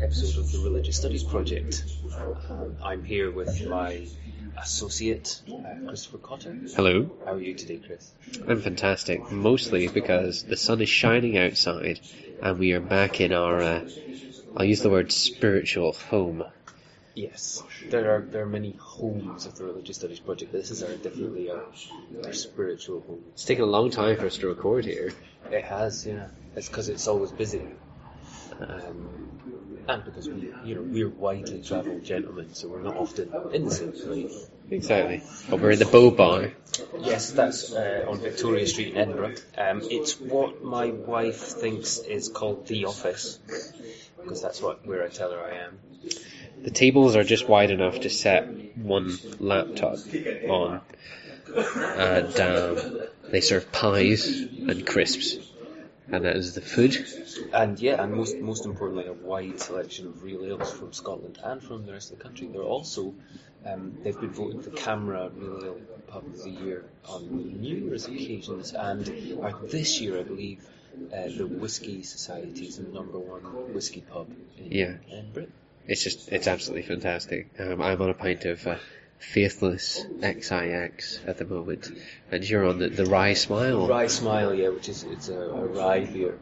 episode of the Religious Studies Project. I'm here with my associate, Christopher Cotter. Hello. How are you today, Chris? I'm fantastic, mostly because the sun is shining outside and we are back in our, I'll use the word spiritual home. Yes, there are many homes of the Religious Studies Project, but this is definitely our spiritual home. It's taken a long time for us to record here. It has, yeah. It's because it's always busy. And because we're widely travelled gentlemen, so we're not often in the same place. Exactly. But we're in the Bow Bar. Yes, that's on Victoria Street in Edinburgh. It's what my wife thinks is called the office, because that's where I tell her I am. The tables are just wide enough to set one laptop on, and they serve pies and crisps. And that is the food. And most importantly, a wide selection of real ales from Scotland and from the rest of the country. They're also, they've been voted the CAMRA Real Ale Pub of the Year on numerous occasions. And this year, I believe, the Whisky Society's the #1 whisky pub in Britain. It's absolutely fantastic. I'm on a pint of Faithless XIX at the moment, and you're on the Rye Smile. Rye Smile, yeah, which is a rye beer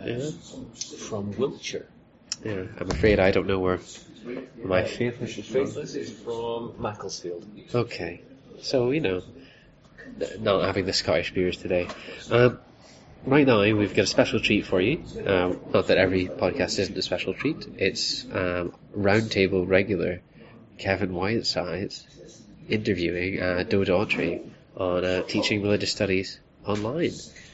from Wiltshire. Yeah, I'm afraid I don't know where my Faithless is from. Faithless is from Macclesfield. Okay, so not having the Scottish beers today. Right now, we've got a special treat for you. Not that every podcast isn't a special treat. It's Roundtable regular Kevin Whitesides interviewing Doe Daughtry on teaching religious studies online.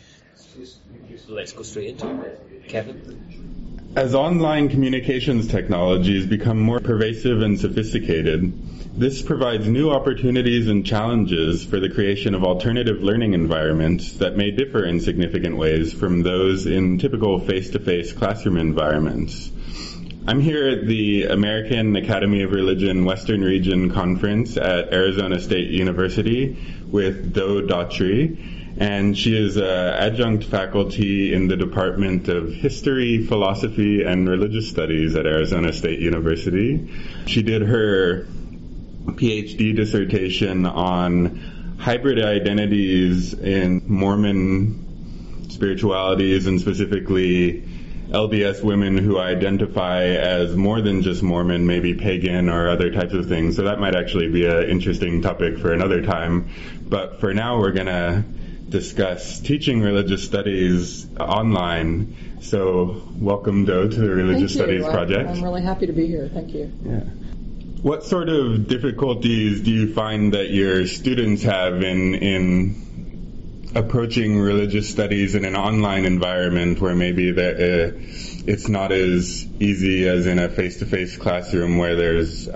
Let's go straight into it. Kevin? As online communications technologies become more pervasive and sophisticated, this provides new opportunities and challenges for the creation of alternative learning environments that may differ in significant ways from those in typical face-to-face classroom environments. I'm here at the American Academy of Religion Western Region Conference at Arizona State University with Doe Daughtry, and she is adjunct faculty in the Department of History, Philosophy, and Religious Studies at Arizona State University. She did her PhD dissertation on hybrid identities in Mormon spiritualities, and specifically LDS women who identify as more than just Mormon, maybe pagan or other types of things. So that might actually be an interesting topic for another time. But for now, we're going to discuss teaching religious studies online. So welcome, Doe, to the Religious Studies Project. I'm really happy to be here. Thank you. Yeah. What sort of difficulties do you find that your students have in approaching religious studies in an online environment where maybe it's not as easy as in a face-to-face classroom where there's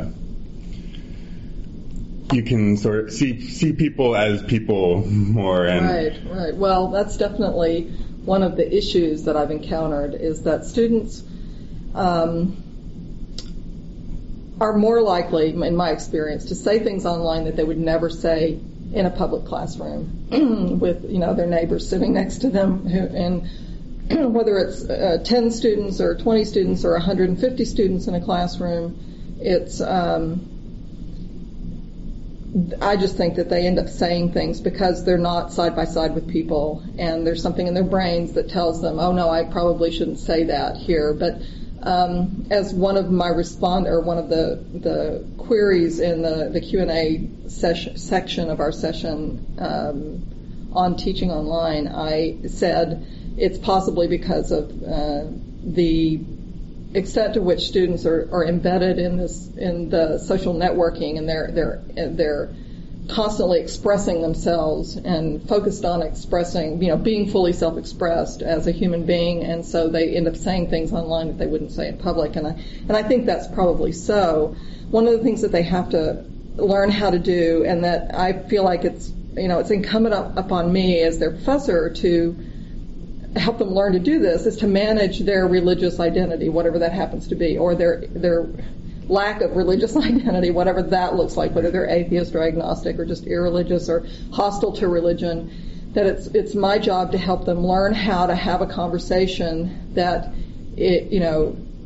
you can sort of see people as people more? And Right. Well, that's definitely one of the issues that I've encountered, is that students are more likely, in my experience, to say things online that they would never say in a public classroom with their neighbors sitting next to them, and whether it's 10 students or 20 students or 150 students in a classroom, it's I just think that they end up saying things because they're not side by side with people, and there's something in their brains that tells them, oh no, I probably shouldn't say that here. But as one of my one of the queries in the Q&A section of our session on teaching online, I said it's possibly because of the extent to which students are embedded in the social networking, and they're constantly expressing themselves and focused on expressing, being fully self-expressed as a human being, and so they end up saying things online that they wouldn't say in public, and I think that's probably so. One of the things that they have to learn how to do, and that I feel like it's incumbent upon me as their professor to help them learn to do this, is to manage their religious identity, whatever that happens to be, or their lack of religious identity, whatever that looks like, whether they're atheist or agnostic or just irreligious or hostile to religion. That it's my job to help them learn how to have a conversation that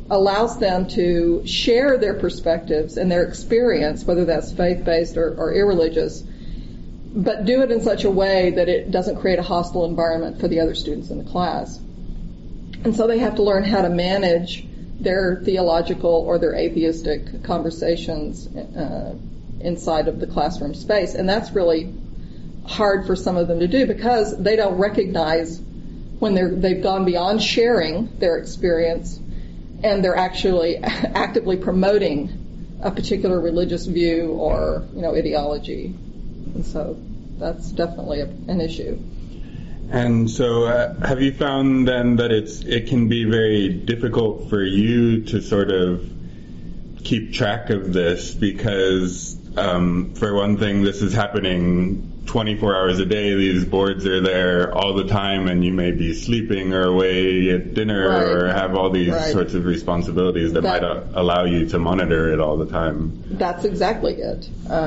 allows them to share their perspectives and their experience, whether that's faith-based or irreligious, but do it in such a way that it doesn't create a hostile environment for the other students in the class. And so they have to learn how to manage their theological or their atheistic conversations inside of the classroom space. And that's really hard for some of them to do because they don't recognize when they've gone beyond sharing their experience and they're actually actively promoting a particular religious view or, ideology. And so that's definitely an issue. And so have you found then that it can be very difficult for you to sort of keep track of this because, for one thing, this is happening 24 hours a day. These boards are there all the time, and you may be sleeping or away at dinner or have all these sorts of responsibilities that might allow you to monitor it all the time. That's exactly it.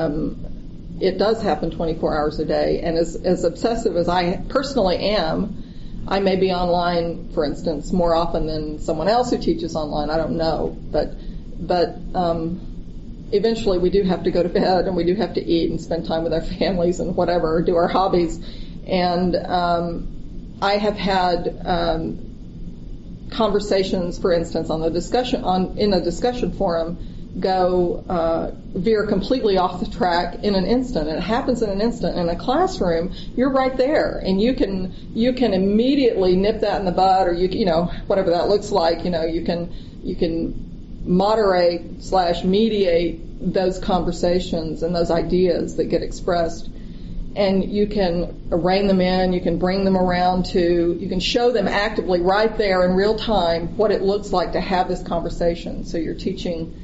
It does happen 24 hours a day, and as obsessive as I personally am, I may be online, for instance, more often than someone else who teaches online. I don't know, but eventually we do have to go to bed and we do have to eat and spend time with our families and whatever, or do our hobbies. And I have had conversations, for instance, in a discussion forum, veer completely off the track in an instant. And it happens in an instant. In a classroom, you're right there, and you can immediately nip that in the bud, or whatever that looks like. You can moderate/mediate those conversations and those ideas that get expressed, and you can rein them in. You can bring them around you can show them actively right there in real time what it looks like to have this conversation. So you're teaching.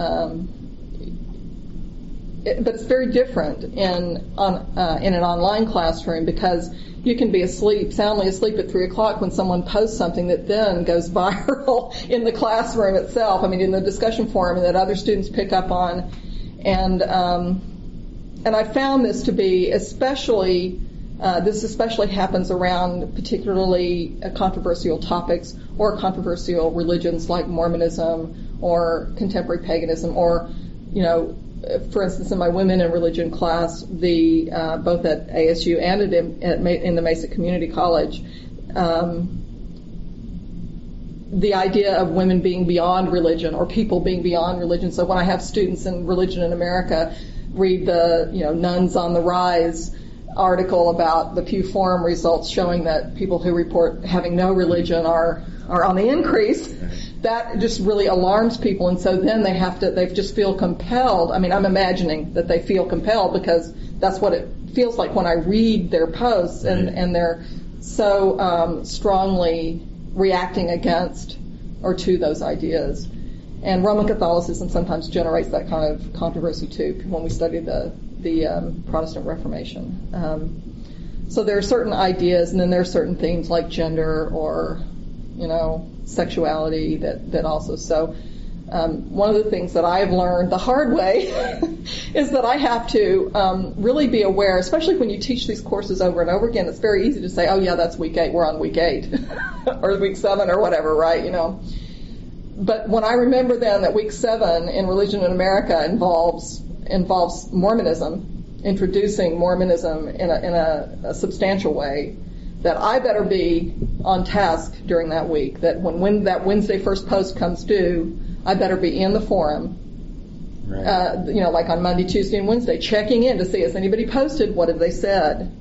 But it's very different in an online classroom because you can be soundly asleep at 3 o'clock when someone posts something that then goes viral in the classroom itself. In the discussion forum, and that other students pick up on. And I found this to be especially happens around particularly controversial topics or controversial religions like Mormonism or contemporary paganism, or, for instance, in my Women in Religion class, both at ASU and in the Mesa Community College, the idea of women being beyond religion or people being beyond religion. So when I have students in Religion in America read the, Nuns on the Rise article about the Pew Forum results showing that people who report having no religion are on the increase, that just really alarms people. And so then they just feel compelled. I'm imagining that they feel compelled because that's what it feels like when I read their posts, and they're so strongly reacting against or to those ideas. And Roman Catholicism sometimes generates that kind of controversy too when we study the Protestant Reformation. So there are certain ideas, and then there are certain themes like gender or sexuality that also. So one of the things that I've learned the hard way is that I have to really be aware, especially when you teach these courses over and over again. It's very easy to say, oh yeah, that's week 8, we're on week 8 or week 7 or whatever, right? But when I remember then that week 7 in Religion in America involves Mormonism, introducing Mormonism in a substantial way, that I better be on task during that week, that when that Wednesday first post comes due, I better be in the forum, right. Like on Monday, Tuesday, and Wednesday, checking in to see, has anybody posted, what have they said?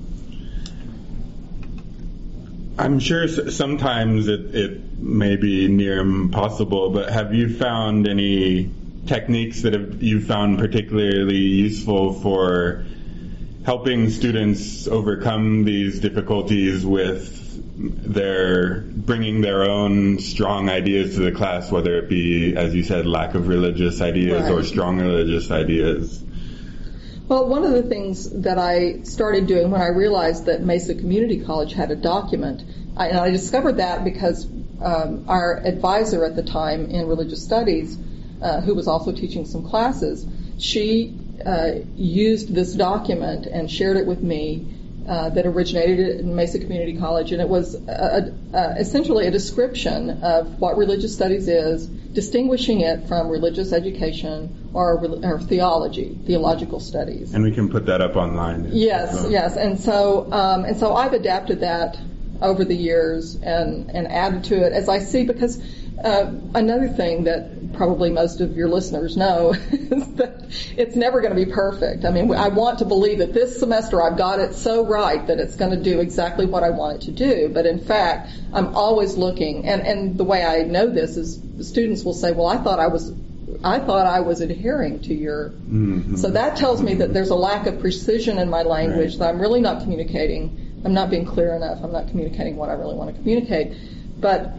I'm sure sometimes it may be near impossible, but have you found any techniques that you found particularly useful for helping students overcome these difficulties with bringing their own strong ideas to the class, whether it be, as you said, lack of religious ideas right. or strong religious ideas? Well, one of the things that I started doing when I realized that Mesa Community College had a document, and I discovered that because our advisor at the time in religious studies, who was also teaching some classes, she used this document and shared it with me that originated in Mesa Community College, and it was essentially a description of what religious studies is, distinguishing it from religious education or theological studies. And we can put that up online. Yes, yes, and so I've adapted that over the years and added to it as I see, because another thing that probably most of your listeners know is that it's never going to be perfect. I mean, I want to believe that this semester I've got it so right that it's going to do exactly what I want it to do. But in fact, I'm always looking, and the way I know this is the students will say, well, I thought I was adhering to your... Mm-hmm. So that tells me that there's a lack of precision in my language, right, that I'm really not communicating. I'm not being clear enough. I'm not communicating what I really want to communicate. But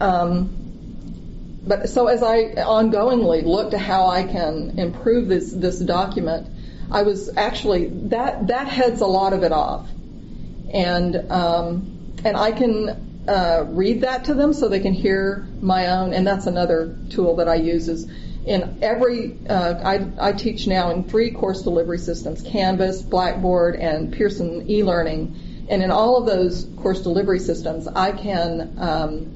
so as I ongoingly look to how I can improve this document, I was actually, that heads a lot of it off. And I can read that to them so they can hear my own, and that's another tool that I use is in every, I teach now in 3 course delivery systems, Canvas, Blackboard, and Pearson eLearning. And in all of those course delivery systems, I can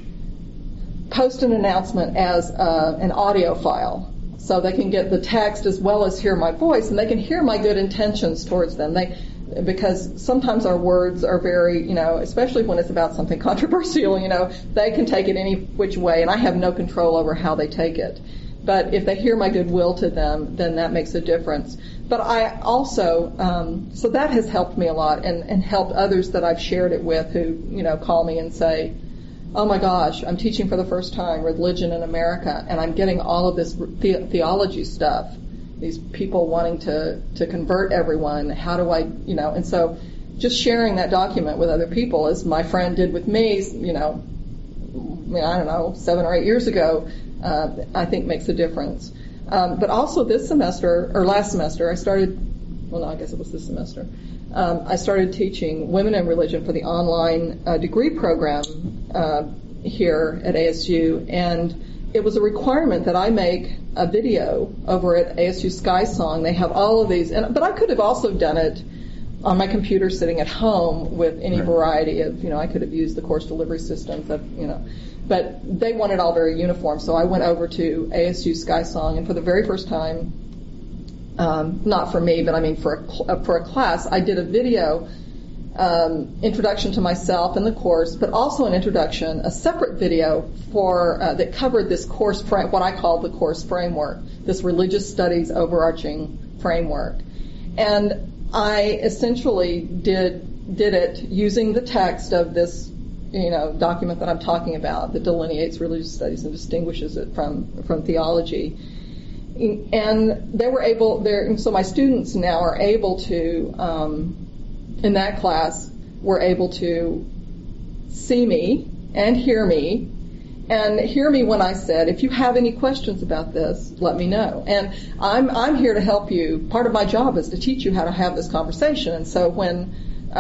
post an announcement as an audio file, so they can get the text as well as hear my voice, and they can hear my good intentions towards them. Because sometimes our words are very, especially when it's about something controversial, they can take it any which way, and I have no control over how they take it. But if they hear my goodwill to them, then that makes a difference. But I also, so that has helped me a lot, and helped others that I've shared it with who, call me and say, oh my gosh, I'm teaching for the first time religion in America, and I'm getting all of this theology stuff, these people wanting to convert everyone. How do I, and so just sharing that document with other people, as my friend did with me, I don't know, 7 or 8 years ago, I think makes a difference. But also this semester, or last semester, I guess it was this semester, I started teaching Women in Religion for the online degree program here at ASU, and it was a requirement that I make a video over at ASU SkySong. They have all of these, but I could have also done it on my computer sitting at home with any variety of, I could have used the course delivery systems, but they want it all very uniform. So I went over to ASU SkySong, and for the very first time, not for me, but I mean for a class, I did a video introduction to myself and the course, but also an introduction, a separate video for that covered this course, what I call the course framework, this religious studies overarching framework. And I essentially did it using the text of this, document that I'm talking about that delineates religious studies and distinguishes it from theology. And they were able, so my students now are able to, in that class, were able to see me and hear me when I said, if you have any questions about this, let me know. And I'm here to help you. Part of my job is to teach you how to have this conversation. And so when,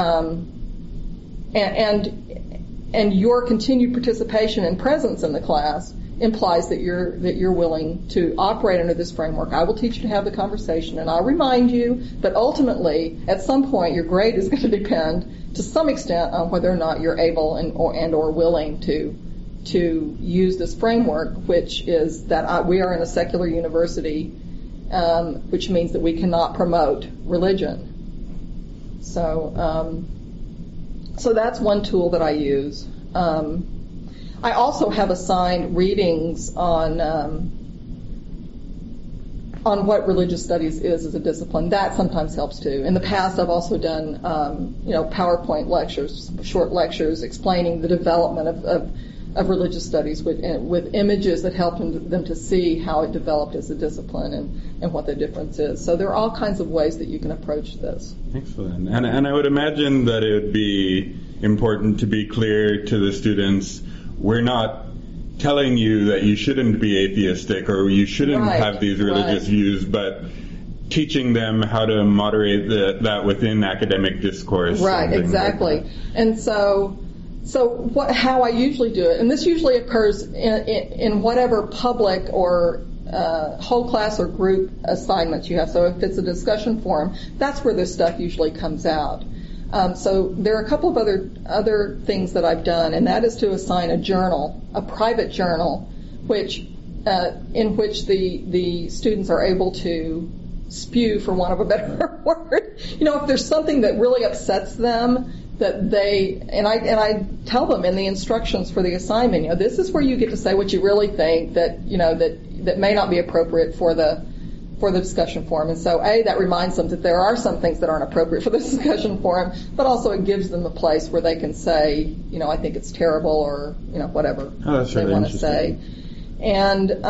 and your continued participation and presence in the class implies that you're willing to operate under this framework. I will teach you to have the conversation, and I'll remind you, but ultimately, at some point, your grade is going to depend to some extent on whether or not you're able and or willing to use this framework, which is that we are in a secular university, which means that we cannot promote religion. So that's one tool that I use. I also have assigned readings on what religious studies is as a discipline. That sometimes helps too. In the past, I've also done PowerPoint lectures, short lectures explaining the development of religious studies with images that help them to see how it developed as a discipline and what the difference is. So there are all kinds of ways that you can approach this. Excellent. And I would imagine that it would be important to be clear to the students, we're not telling you that you shouldn't be atheistic or you shouldn't have these religious views, but teaching them how to moderate that within academic discourse. Right, exactly. Like and so how I usually do it, and this usually occurs in whatever public or whole class or group assignments you have. So if it's a discussion forum, that's where this stuff usually comes out. So there are a couple of other things that I've done, and that is to assign a journal, a private journal, in which the students are able to spew, for want of a better word. If there's something that really upsets them, that I tell them in the instructions for the assignment, this is where you get to say what you really think that may not be appropriate for the discussion forum. And so, that reminds them that there are some things that aren't appropriate for the discussion forum, but also it gives them a place where they can say, I think it's terrible, or, whatever they want to say. And,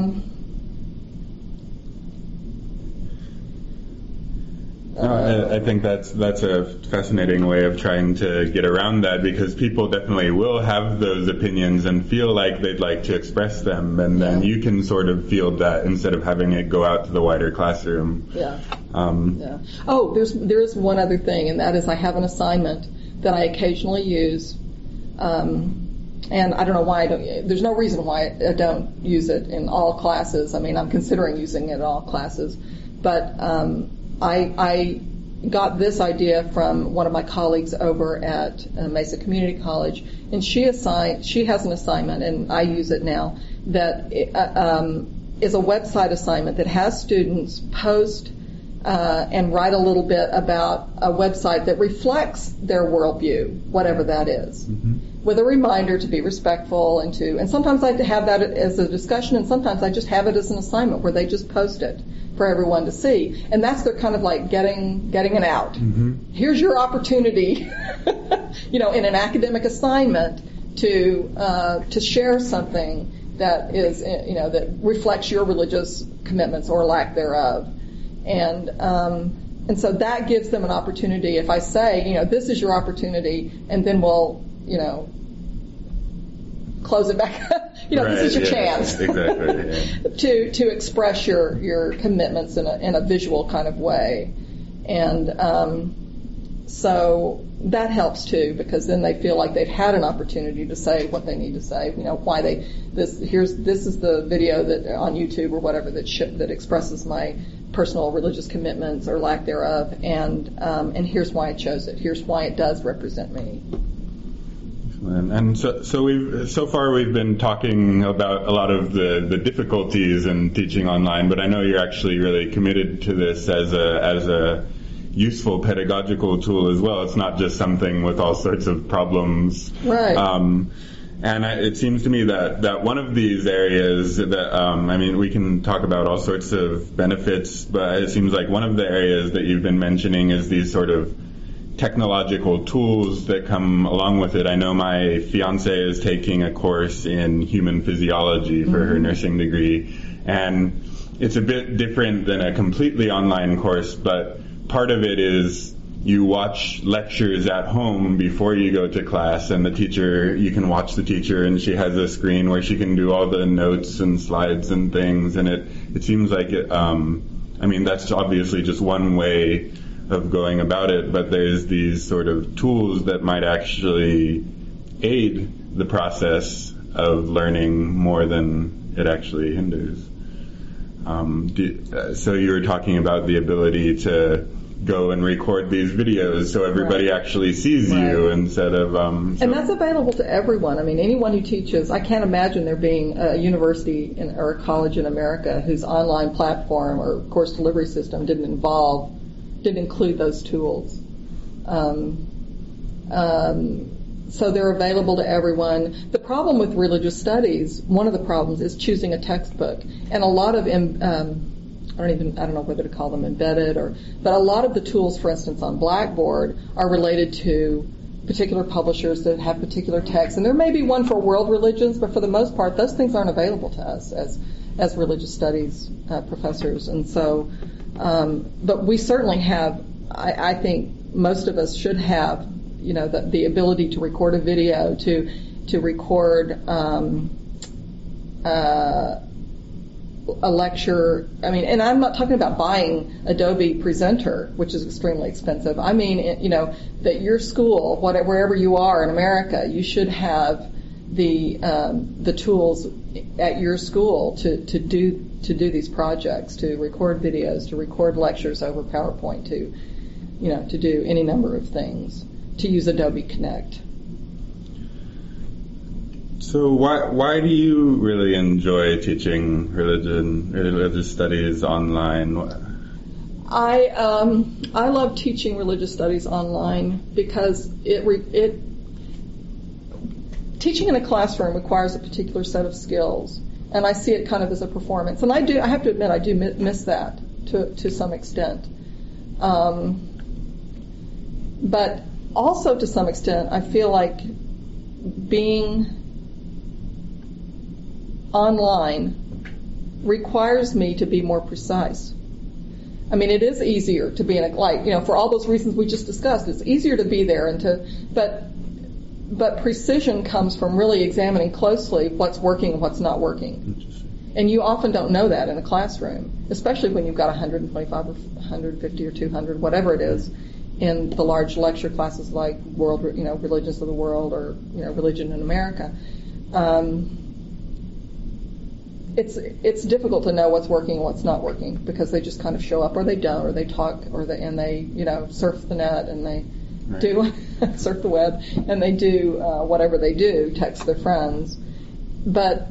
I think that's a fascinating way of trying to get around that, because people definitely will have those opinions and feel like they'd like to express them, and then you can sort of field that instead of having it go out to the wider classroom. Yeah. Oh, there is one other thing, and that is I have an assignment that I occasionally use, and I don't know why there's no reason why I don't use it in all classes. I mean, I'm considering using it in all classes, but I got this idea from one of my colleagues over at Mesa Community College, and she has an assignment, and I use it now, that is a website assignment that has students post and write a little bit about a website that reflects their worldview, whatever that is, with a reminder to be respectful and sometimes I have that as a discussion, and sometimes I just have it as an assignment where they just post it for everyone to see, and that's their kind of like getting it out. Here's your opportunity, in an academic assignment to share something that is, that reflects your religious commitments or lack thereof, and so that gives them an opportunity. If I say, this is your opportunity, and then we'll, close it back up. This is your chance to express your commitments in a visual kind of way, and so that helps too, because then they feel like they've had an opportunity to say what they need to say. Why this is the video that on YouTube or whatever that expresses my personal religious commitments or lack thereof, and here's why I chose it. Here's why it does represent me. And so far we've been talking about a lot of the difficulties in teaching online, but I know you're actually really committed to this as a useful pedagogical tool as well. It's not just something with all sorts of problems. Right. And it seems to me that one of these areas that, we can talk about all sorts of benefits, but it seems like one of the areas that you've been mentioning is these sort of technological tools that come along with it. I know my fiance is taking a course in human physiology for her nursing degree, and it's a bit different than a completely online course, but part of it is you watch lectures at home before you go to class, and you can watch the teacher, and she has a screen where she can do all the notes and slides and things, and it seems like that's obviously just one way of going about it, but there's these sort of tools that might actually aid the process of learning more than it actually hinders. So you were talking about the ability to go and record these videos so everybody actually sees you instead of... And that's available to everyone. I mean, anyone who teaches, I can't imagine there being a university or a college in America whose online platform or course delivery system didn't include those tools. So they're available to everyone. The problem with religious studies, one of the problems is choosing a textbook. And a lot of, I don't know whether to call them embedded but a lot of the tools, for instance, on Blackboard are related to particular publishers that have particular texts. And there may be one for world religions, but for the most part, those things aren't available to us as religious studies professors. And so, but we certainly have, I think most of us should have, the ability to record a video, to record a lecture. I mean, and I'm not talking about buying Adobe Presenter, which is extremely expensive. I mean, that your school, wherever you are in America, you should have the tools at your school to do these projects, to record videos, to record lectures over PowerPoint, to to do any number of things, to use Adobe Connect. So why do you really enjoy teaching religious studies online? I love teaching religious studies online because teaching in a classroom requires a particular set of skills, and I see it kind of as a performance. And I have to admit, I do miss that to some extent. But also to some extent, I feel like being online requires me to be more precise. I mean, it is easier to be in for all those reasons we just discussed. It's easier to be there but precision comes from really examining closely what's working and what's not working. And you often don't know that in a classroom, especially when you've got 125 or 150 or 200, whatever it is, in the large lecture classes like Religions of the World or Religion in America. It's difficult to know what's working and what's not working because they just kind of show up, or they don't, or they talk, or they surf the net and they do surf the web and they do whatever they do, text their friends, but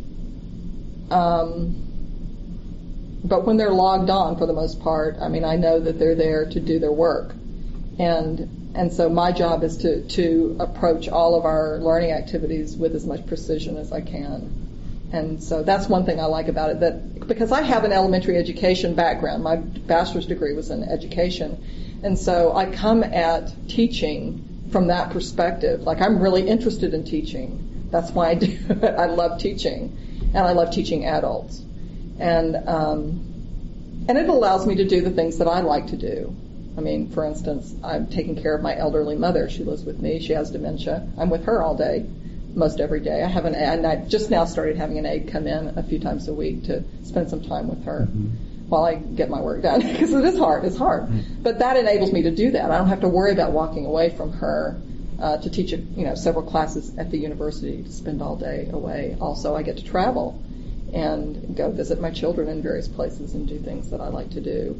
when they're logged on, for the most part, I mean, I know that they're there to do their work, and so my job is to approach all of our learning activities with as much precision as I can. And so that's one thing I like about it, that because I have an elementary education background, my bachelor's degree was in education, and so I come at teaching from that perspective. Like, I'm really interested in teaching. That's why I do it. I love teaching, and I love teaching adults, and it allows me to do the things that I like to do. I mean, for instance, I'm taking care of my elderly mother. She lives with me. She has dementia. I'm with her all day. Most every day. I just now started having an aide come in a few times a week to spend some time with her while I get my work done, because it is hard. It's hard. But that enables me to do that. I don't have to worry about walking away from her to teach several classes at the university, to spend all day away. Also, I get to travel and go visit my children in various places and do things that I like to do.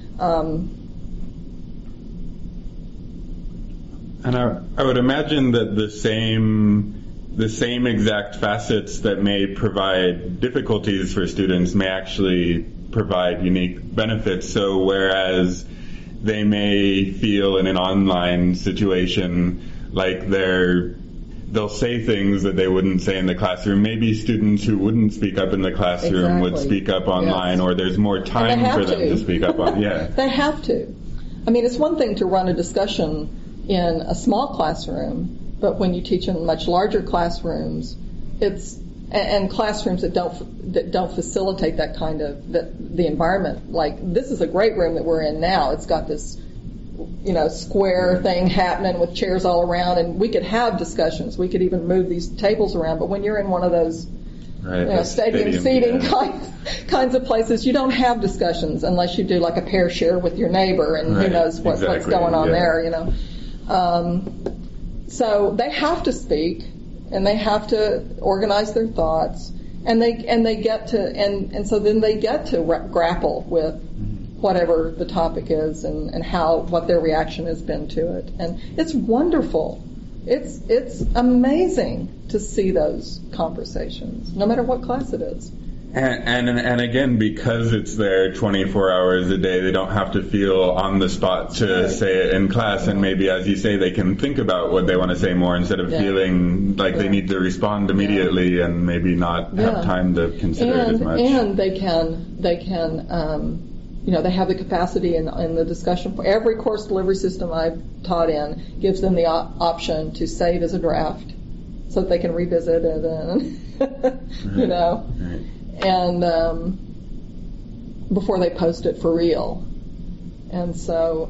And I would imagine that the same exact facets that may provide difficulties for students may actually provide unique benefits. So whereas they may feel in an online situation like they'll say things that they wouldn't say in the classroom, maybe students who wouldn't speak up in the classroom would speak up online, or there's more time for them to speak up on. Yeah. They have to. I mean, it's one thing to run a discussion in a small classroom, but when you teach in much larger classrooms, and classrooms that don't facilitate that kind of the environment. Like, this is a great room that we're in now. It's got this square thing happening with chairs all around, and we could have discussions. We could even move these tables around. But when you're in one of those stadium seating kinds of places, you don't have discussions unless you do like a pair share with your neighbor, and who knows what's going on there. So they have to speak, and they have to organize their thoughts, and they get to and so then they get to grapple with whatever the topic is, and what their reaction has been to it. And it's wonderful. It's amazing to see those conversations, no matter what class it is. And again, because it's there 24 hours a day, they don't have to feel on the spot to say it in class. And maybe, as you say, they can think about what they want to say more instead of feeling like they need to respond immediately and maybe not have time to consider it as much. And they can they have the capacity in the discussion. For every course delivery system I've taught in gives them the option to save as a draft so that they can revisit it and before they post it for real. And so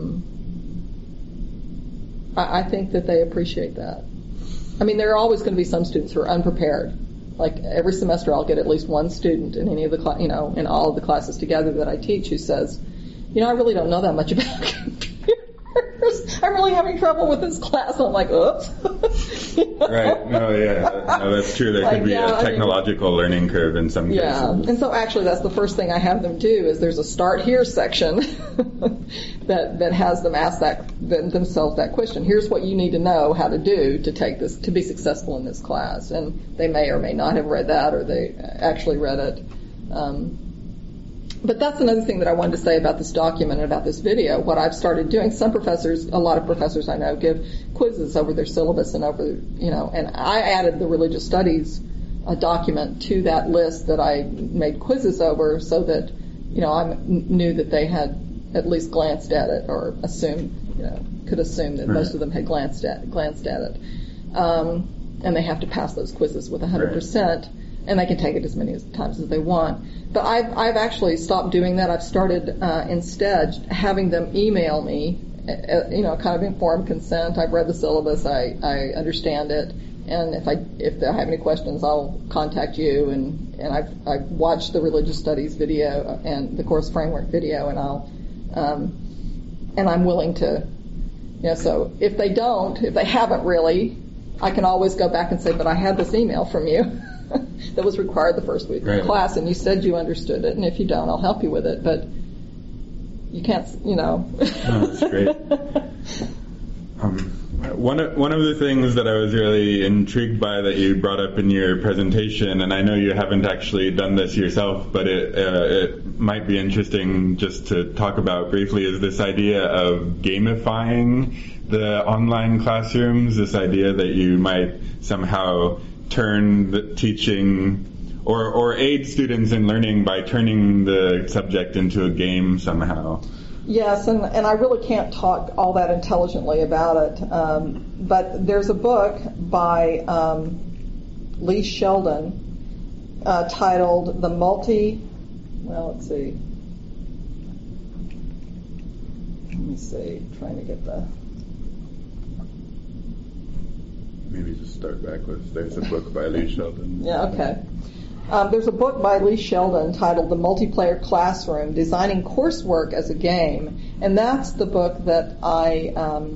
I think that they appreciate that. I mean, there are always going to be some students who are unprepared. Like, every semester I'll get at least one student in any of the in all of the classes together that I teach who says, I really don't know that much about computers. I'm really having trouble with this class. I'm like, oops. Right. No, that's true. There could be a technological learning curve in some cases. Yeah. And so actually that's the first thing I have them do is there's a start here section that has them ask themselves that question. Here's what you need to know how to do to take this, to be successful in this class. And they may or may not have read that, or they actually read it. But that's another thing that I wanted to say about this document and about this video. What I've started doing, a lot of professors I know give quizzes over their syllabus and and I added the religious studies document to that list that I made quizzes over so that, I knew that they had at least glanced at it or could assume that most of them had glanced at it. And they have to pass those quizzes with 100%. And they can take it as many times as they want. But I've actually stopped doing that. I've started instead having them email me, kind of informed consent. I've read the syllabus. I understand it. And if I have any questions, I'll contact you. And I've watched the religious studies video and the course framework video, and I'm willing to, so if they haven't really, I can always go back and say, but I had this email from you. That was required the first week of class, and you said you understood it, and if you don't, I'll help you with it, but you can't, Oh, that's great. One of the things that I was really intrigued by that you brought up in your presentation, and I know you haven't actually done this yourself, but it might be interesting just to talk about briefly, is this idea of gamifying the online classrooms, this idea that you might somehow turn the teaching or aid students in learning by turning the subject into a game somehow. Yes, and I really can't talk all that intelligently about it, but there's a book by Lee Sheldon titled Let's see. Let me see, trying to get the... Maybe just start backwards. There's a book by Lee Sheldon. Yeah, okay. There's a book by Lee Sheldon titled The Multiplayer Classroom, Designing Coursework as a Game. And that's the book that I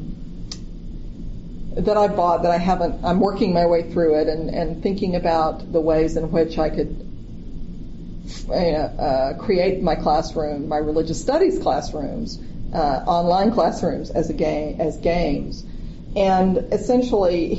bought, that I haven't, I'm working my way through it and thinking about the ways in which I could create my classroom, my religious studies classrooms, online classrooms as games. And essentially,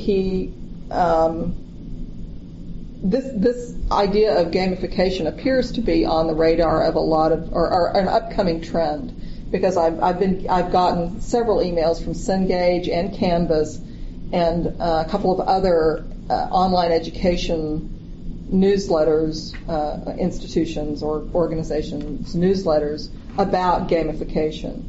this idea of gamification appears to be on the radar of a lot of, or an upcoming trend, because I've gotten several emails from Cengage and Canvas and a couple of other online education newsletters, institutions or organizations newsletters about gamification,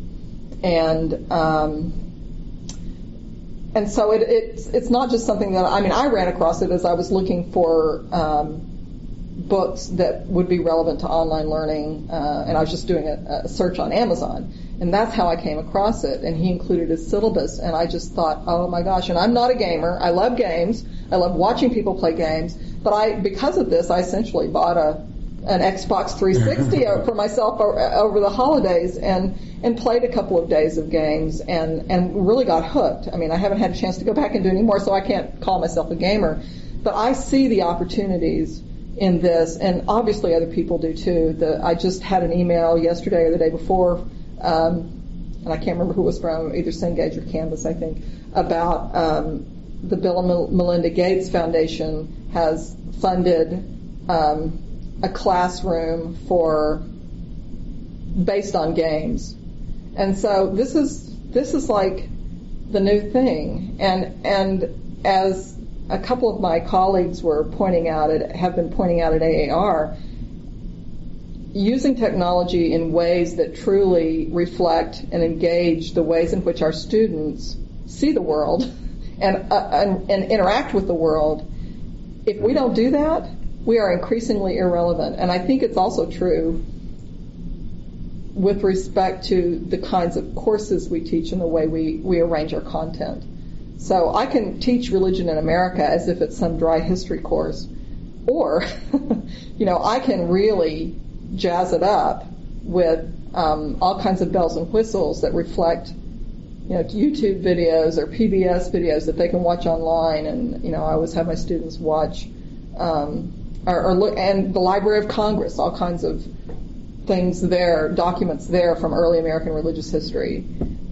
and so it's not just something that, I ran across it as I was looking for books that would be relevant to online learning, and I was just doing a search on Amazon, and that's how I came across it, and he included his syllabus, and I just thought, oh my gosh, and I'm not a gamer, I love games, I love watching people play games, but because of this, I essentially bought an Xbox 360 for myself over the holidays and played a couple of days of games and really got hooked. I haven't had a chance to go back and do any more, so I can't call myself a gamer. But I see the opportunities in this, and obviously other people do too. I just had an email yesterday or the day before, and I can't remember who it was from, either Cengage or Canvas, I think, about the Bill and Melinda Gates Foundation has funded a classroom based on games. And so this is like the new thing. And as a couple of my colleagues have been pointing out at AAR, using technology in ways that truly reflect and engage the ways in which our students see the world and interact with the world, if we don't do that, we are increasingly irrelevant. And I think it's also true with respect to the kinds of courses we teach and the way we arrange our content. So I can teach religion in America as if it's some dry history course, or I can really jazz it up with all kinds of bells and whistles that reflect YouTube videos or PBS videos that they can watch online, and I always have my students watch or look, and the Library of Congress, all kinds of things there, documents there from early American religious history,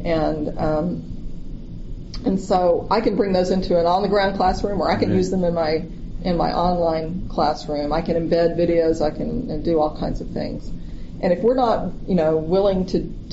and so I can bring those into an on-the-ground classroom, or I can use them in my online classroom. I can embed videos. I can do all kinds of things. And if we're not, willing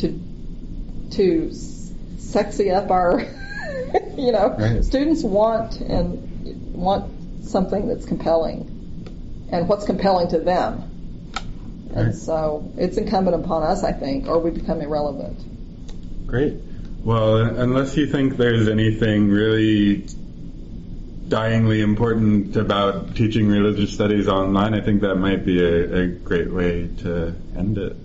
to sexy up our, students want something that's compelling, and what's compelling to them. And so it's incumbent upon us, I think, or we become irrelevant. Great. Well, unless you think there's anything really dyingly important about teaching religious studies online, I think that might be a great way to end it.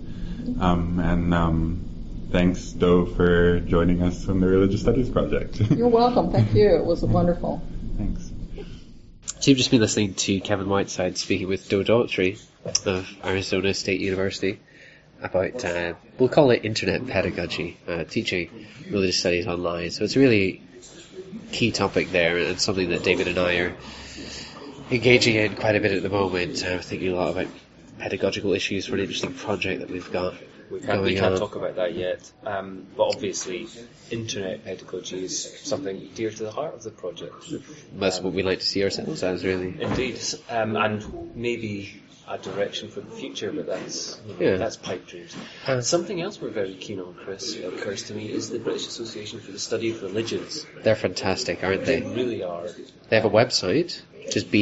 Thanks, Do, for joining us on the Religious Studies Project. You're welcome. Thank you. It was wonderful. Thanks. So you've just been listening to Kevin Whiteside speaking with Do Daughtry of Arizona State University about, we'll call it internet pedagogy, teaching religious studies online. So it's a really key topic there, and something that David and I are engaging in quite a bit at the moment, thinking a lot about pedagogical issues for an interesting project that we've got. We can't talk about that yet, but obviously internet pedagogy is something dear to the heart of the project. That's what we like to see ourselves as, really. Indeed, and maybe a direction for the future, but that's pipe dreams. Something else we're very keen on, Chris, it occurs to me, is the British Association for the Study of Religions. They're fantastic, aren't they? They really are. They have a website, which is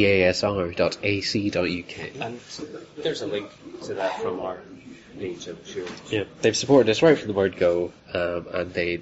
basr.ac.uk. And there's a link to that from our page, I'm sure. Yeah, they've supported us right from the word go, and they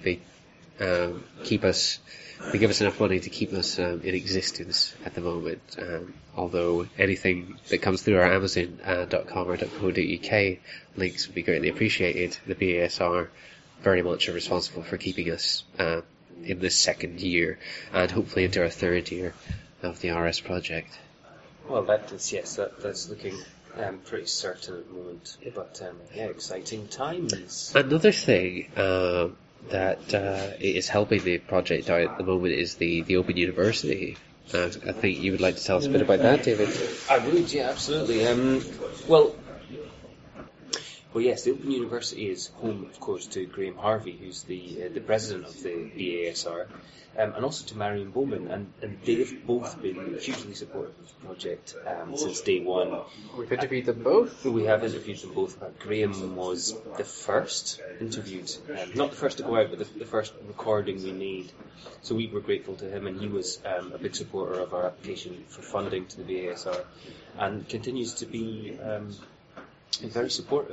keep us. They give us enough money to keep us in existence at the moment. Although anything that comes through our Amazon.com or .co.uk links would be greatly appreciated. The BASR very much are responsible for keeping us in this second year, and hopefully into our third year of the RS project. Well, that's looking pretty certain at the moment. But exciting times. Another thing that is helping the project out at the moment is the Open University. I think you would like to tell us a bit about that, David. I would, yeah, absolutely. Well, yes, the Open University is home, of course, to Graham Harvey, who's the president of the BASR, and also to Marion Bowman, and they've both been hugely supportive of the project since day one. We've interviewed them both? We have interviewed them both. Graham was the first interviewed, not the first to go out, but the first recording we made. So we were grateful to him, and he was a big supporter of our application for funding to the BASR, and continues to be very supportive.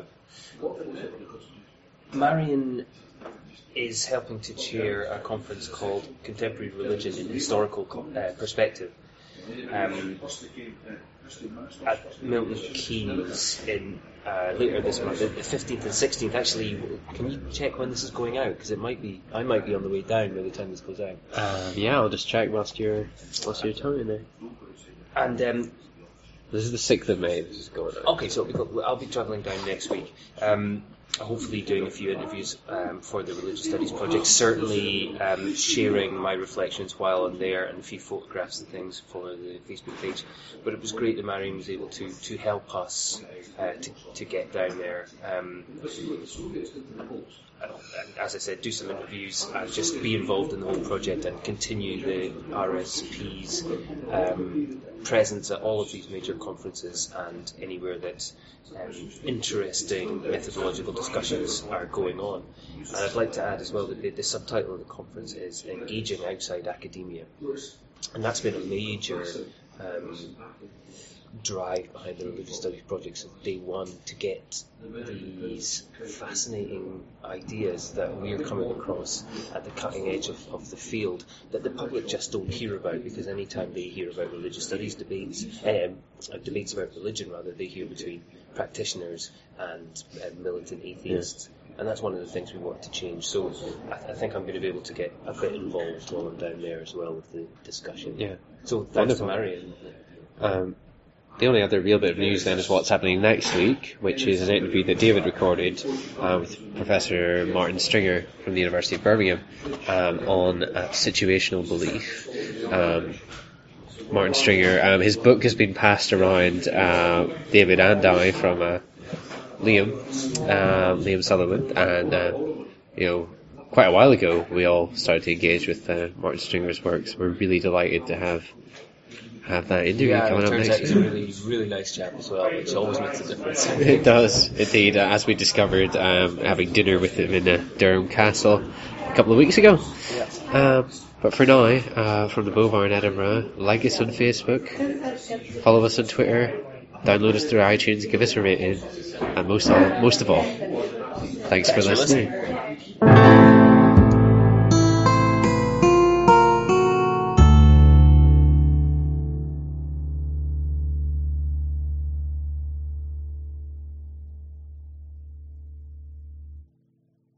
Marion is helping to chair a conference called Contemporary Religion in Historical Perspective at Milton Keynes in later this month, the 15th and 16th. Actually, can you check when this is going out? Because I might be on the way down by the time this goes out. Yeah, I'll just check whilst you're talking there. And this is the 6th of May. This is going out. Okay, so I'll be travelling down next week. Hopefully doing a few interviews for the Religious Studies Project, certainly sharing my reflections while I'm there, and a few photographs and things for the Facebook page. But it was great that Marion was able to help us to get down there. As I said, do some interviews, just be involved in the whole project and continue the RSP's presence at all of these major conferences and anywhere that interesting methodological discussions are going on. And I'd like to add as well that the subtitle of the conference is Engaging Outside Academia. And that's been a major drive behind the Religious Studies Project since day one, to get these fascinating ideas that we're coming across at the cutting edge of the field that the public just don't hear about, because anytime they hear about religious studies debates about religion rather, they hear between practitioners and militant atheists. And that's one of the things we want to change. So I think I'm going to be able to get a bit involved while I'm down there as well with the discussion. Yeah. So thanks to Marion. the only other real bit of news then is what's happening next week, which is an interview that David recorded with Professor Martin Stringer from the University of Birmingham on situational belief. Martin Stringer, his book has been passed around, David and I, from Liam Sutherland, and quite a while ago we all started to engage with Martin Stringer's works. We're really delighted to have that interview coming up next week. He's a really, really nice chap as well, which always makes a difference. It does, indeed, as we discovered having dinner with him in Durham Castle a couple of weeks ago. Yeah. But for now, from the Bovar in Edinburgh, like us on Facebook, follow us on Twitter, download us through iTunes, give us a rating, and most of all, thanks for listening.